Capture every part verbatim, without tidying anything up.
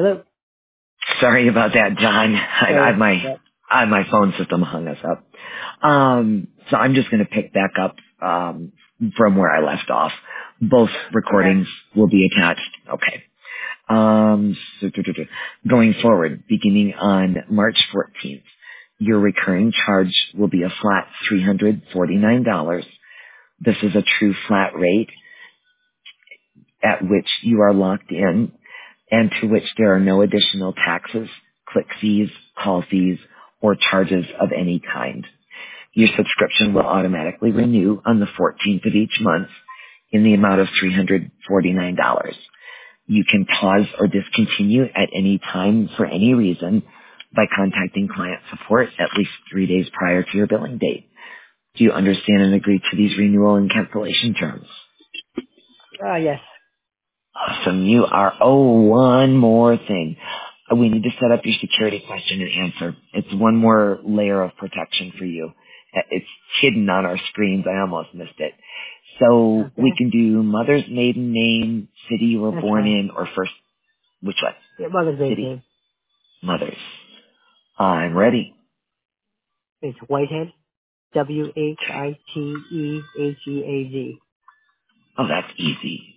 Hello. Sorry about that, John. I, I Sorry. my Yep. I, my phone system hung us up. Um, so I'm just going to pick back up um, from where I left off. Both Okay. recordings will be attached. Okay. Um, so, do, do, do. Going forward, beginning on March fourteenth, your recurring charge will be a flat three hundred forty-nine dollars. This is a true flat rate at which you are locked in and to which there are no additional taxes, click fees, call fees, or charges of any kind. Your subscription will automatically renew on the fourteenth of each month in the amount of three hundred forty-nine dollars. You can pause or discontinue at any time for any reason by contacting client support at least three days prior to your billing date. Do you understand and agree to these renewal and cancellation terms? Ah, yes. Awesome. You are, oh, one more thing. Uh, We need to set up your security question and answer. It's one more layer of protection for you. Uh, It's hidden on our screens. I almost missed it. So we Okay. can do mother's maiden name, city you were That's born fine. in, or first, which one? Your mother's maiden City? name. Mother's. I'm ready. It's Whitehead. W H Okay. I T E H E A D. Oh, that's easy.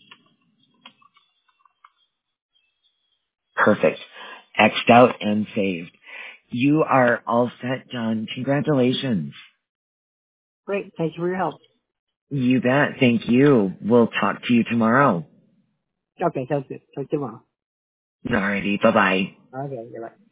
Perfect. X'd out and saved. You are all set, John. Congratulations. Great. Thank you for your help. You bet. Thank you. We'll talk to you tomorrow. Okay, sounds good. Talk to you tomorrow. Alrighty. Bye bye. Okay, you're right.